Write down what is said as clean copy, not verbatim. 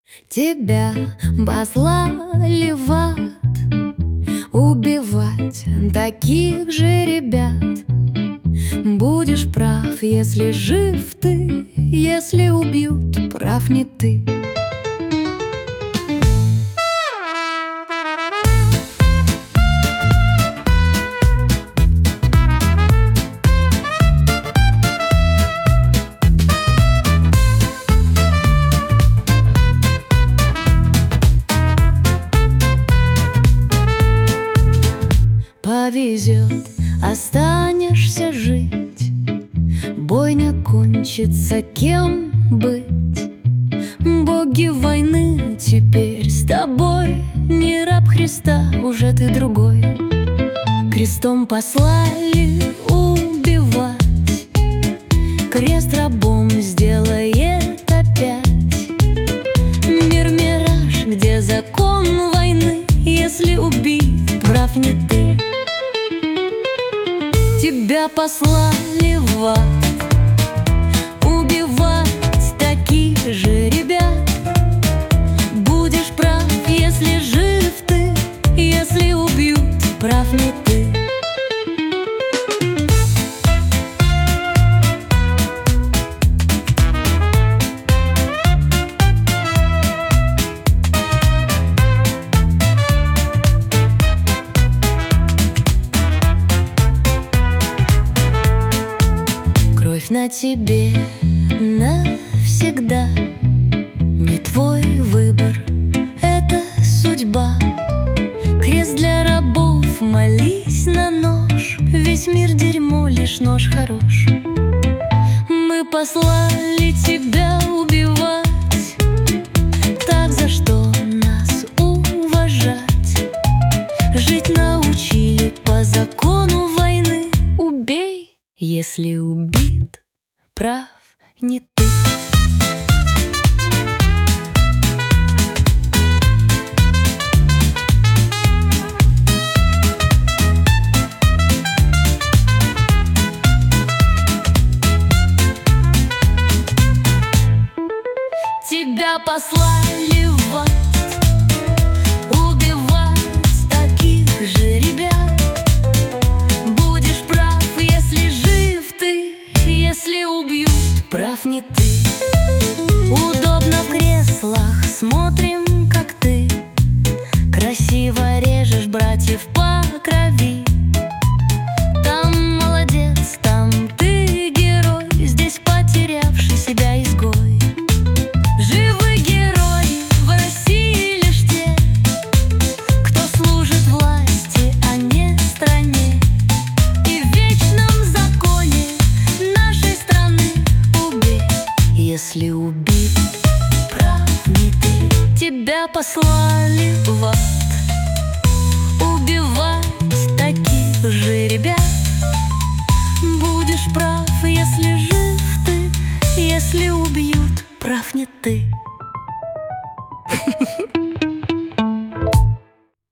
Тебя послали в ад убивать таких же ребят. Будешь прав, если жив ты, если убьют, прав не ты. Повезет, останешься жить, бойня кончится, кем быть? Боги войны теперь с тобой, не раб Христа, уже ты другой. Крестом послали убивать, крест рабом сделает опять. Мир мираж, где закон войны, если убить, прав не ты. Тебя послали в ад убивать таких же ребят. Будешь прав, если жив ты, если убьют, прав не ты. На тебе навсегда, не твой выбор, это судьба. Крест для рабов, молись на нож, весь мир дерьмо, лишь нож хорош. Мы послали тебя убивать, так за что нас уважать? Жить научили по закону войны. Убей, если убит, прав не ты. Тебя послали в ад убивать таких же ребят. Будешь прав, если жив ты, если убьют, прав не ты. Удобно в креслах, смотрим, как ты красиво режешь братьев по крови. Там молодец, там ты герой, здесь потерявший себя изгой. Живы герои в России лишь те, кто служит власти, а не стране. И в вечном законе нашей страны убей, если убит, прав не ты. Тебя послали в ад убивать таких же ребят. Будешь прав, если жив ты, если убьют, прав не ты.